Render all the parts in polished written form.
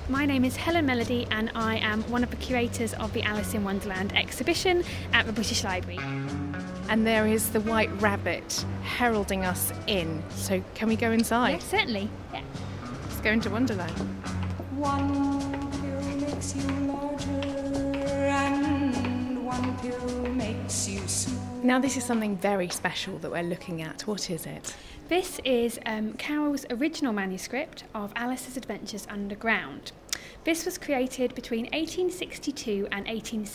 My name is Helen Melody and I am one of the curators of the Alice in Wonderland exhibition at the British Library. And there is the White Rabbit heralding us in. So can we go inside? Yes, certainly. Yeah. Let's go into Wonderland. One pill makes you larger and one pill makes you small. Now this is something very special that we're looking at. What is it? This is Carol's original manuscript of Alice's Adventures Underground. This was created between 1862 and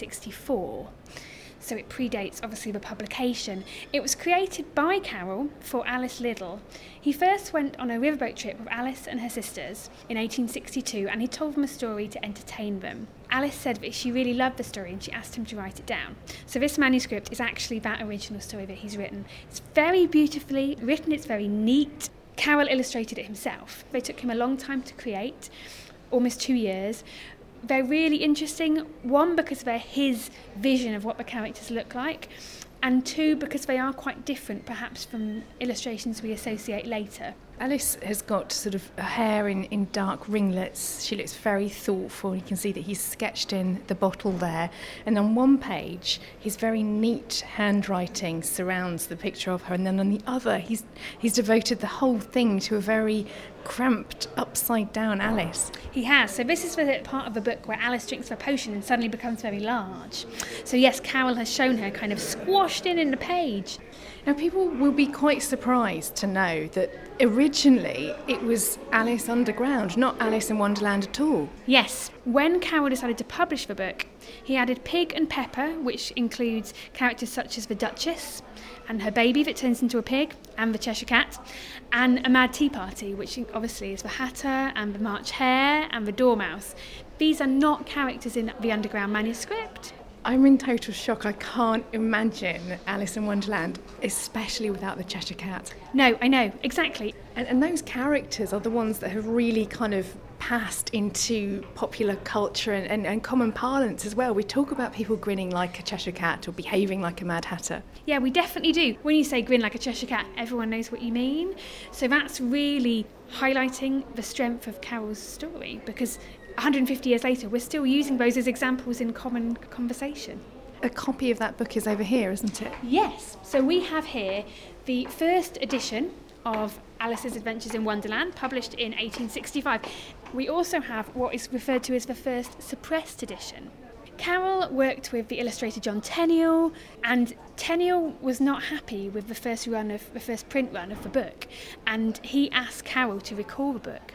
1864. So it predates, obviously, the publication. It was created by Carol for Alice Liddell. He first went on a riverboat trip with Alice and her sisters in 1862, and he told them a story to entertain them. Alice said that she really loved the story and she asked him to write it down. So this manuscript is actually that original story that he's written. It's very beautifully written, it's very neat. Carol illustrated it himself. They took him a long time to create, almost 2 years. They're really interesting, one, because they're his vision of what the characters look like, and two, because they are quite different, perhaps, from illustrations we associate later. Alice has got sort of hair in dark ringlets. She looks very thoughtful. You can see that he's sketched in the bottle there. And on one page, his very neat handwriting surrounds the picture of her. And then on the other, he's devoted the whole thing to a very cramped, upside-down Alice. He has. So this is the part of the book where Alice drinks the potion and suddenly becomes very large. So yes, Carol has shown her kind of squashed in the page. Now, people will be quite surprised to know that originally it was Alice Underground, not Alice in Wonderland at all. Yes. When Carol decided to publish the book, he added Pig and Pepper, which includes characters such as the Duchess and her baby that turns into a pig, and the Cheshire Cat, and a Mad Tea Party, which obviously is the Hatter and the March Hare and the Dormouse. These are not characters in the Underground manuscript. I'm in total shock. I can't imagine Alice in Wonderland, especially without the Cheshire Cat. No, I know, exactly. And those characters are the ones that have really kind of passed into popular culture and common parlance as well. We talk about people grinning like a Cheshire Cat or behaving like a Mad Hatter. Yeah, we definitely do. When you say grin like a Cheshire Cat, everyone knows what you mean. So that's really highlighting the strength of Carol's story, because 150 years later, we're still using those as examples in common conversation. A copy of that book is over here, isn't it? Yes. So we have here the first edition of Alice's Adventures in Wonderland, published in 1865. We also have what is referred to as the first suppressed edition. Carol worked with the illustrator John Tenniel, and Tenniel was not happy with the first print run of the book, and he asked Carol to recall the book.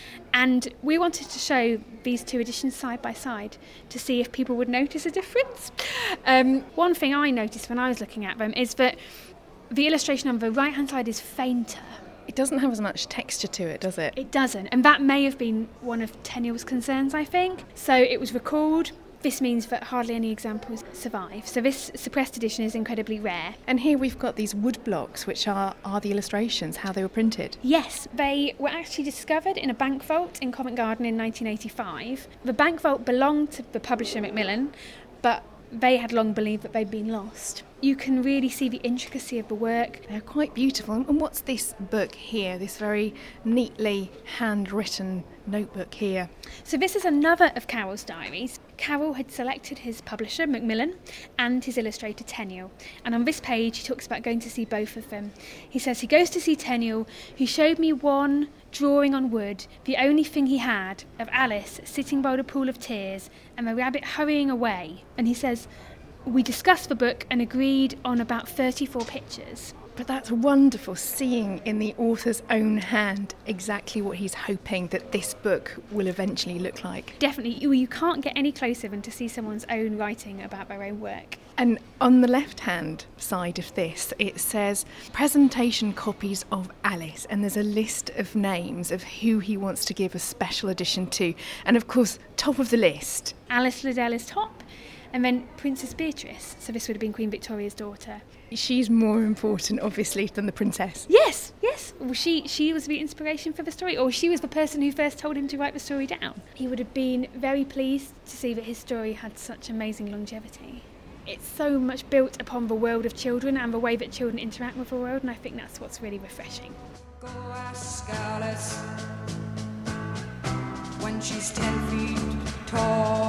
And we wanted to show these two editions side by side to see if people would notice a difference. One thing I noticed when I was looking at them is that the illustration on the right-hand side is fainter. It doesn't have as much texture to it, does it? It doesn't, and that may have been one of Tenniel's concerns, I think. So it was recalled. This means that hardly any examples survive. So this suppressed edition is incredibly rare. And here we've got these wood blocks, which are the illustrations, how they were printed. Yes, they were actually discovered in a bank vault in Covent Garden in 1985. The bank vault belonged to the publisher Macmillan, but they had long believed that they'd been lost. You can really see the intricacy of the work. They're quite beautiful. And what's this book here, this very neatly handwritten notebook here? So this is another of Carol's diaries. Carol had selected his publisher, Macmillan, and his illustrator, Tenniel. And on this page, he talks about going to see both of them. He says he goes to see Tenniel, who showed me one drawing on wood, the only thing he had, of Alice sitting by the pool of tears and the rabbit hurrying away. And he says, we discussed the book and agreed on about 34 pictures. But that's wonderful, seeing in the author's own hand exactly what he's hoping that this book will eventually look like. Definitely, you can't get any closer than to see someone's own writing about their own work. And on the left-hand side of this, it says presentation copies of Alice, and there's a list of names of who he wants to give a special edition to. And of course, top of the list, Alice Liddell is top, and then Princess Beatrice, so this would have been Queen Victoria's daughter. She's more important, obviously, than the princess. Yes. Well, she was the inspiration for the story, or she was the person who first told him to write the story down. He would have been very pleased to see that his story had such amazing longevity. It's so much built upon the world of children and the way that children interact with the world, and I think that's what's really refreshing. Go ask Alice when and she's 10 feet tall.